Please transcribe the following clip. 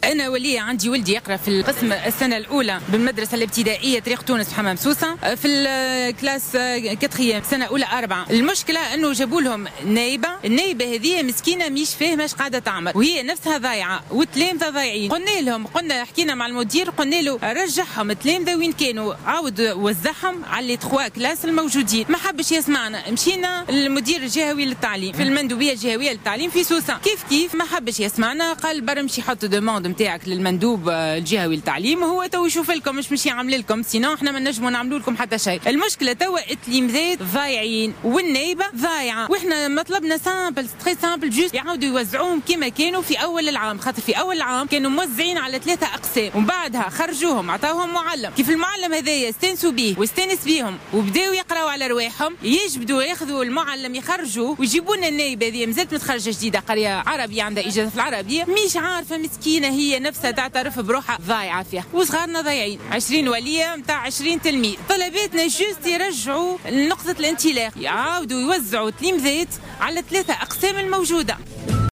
أنا ولية عندي ولدي يقرأ في القسم السنة الأولى بالمدرسة الابتدائية طريق تونس حمام سوسة في الكلاس 4 سنة أولى 4. المشكلة أنه جابوا لهم النايبة هذه مسكينة مش فاهمة اش قاعدة تعمل، وهي نفسها ضايعة والتلامذة ضايعين. قلنا حكينا مع المدير، قلنا له رجعهم التلامذة وين كانوا، عاود وزعهم على لي 3 كلاس الموجودين. ما حبش يسمعنا. مشينا للمدير الجهوي للتعليم في المندوبية الجهوية للتعليم في سوسة، كيف ما حبش يسمعنا. قال برمشي حط دوموند نتاعك للمندوب الجهوي للتعليم، هو تو يشوف لكم مش يعمل لكم، سينو احنا ما نجموا نعملوا لكم حتى شيء. المشكله توا التلامذات ضايعين والنايبه ضايعه، واحنا مطلبنا سامبل تري سامبل جوست يعاودوا يوزعوهم كما كانوا في اول العام، خاطر في اول العام كانوا موزعين على 3 اقسام ومن بعدها خرجوهم عطاوهم معلم. كيف المعلم هذايا استانسوا به واستانس بيهم وبداوا يقراوا على رواحهم، يجبدوا ياخذوا المعلم يخرجوا ويجيبوا لنا النايبه هذه مازالت متخرجه جديده، قريه عربيه عندها اجازه في العربيه، مش عارفه مسكينه هي نفسها تعترف بروحها ضايعه فيها، وصغارنا ضايعين. 20 وليه نتاع 20 تلميذ. طلباتنا جوست يرجعوا نقطه الانطلاق، يعاودوا يوزعوا تلميذات على 3 اقسام الموجوده.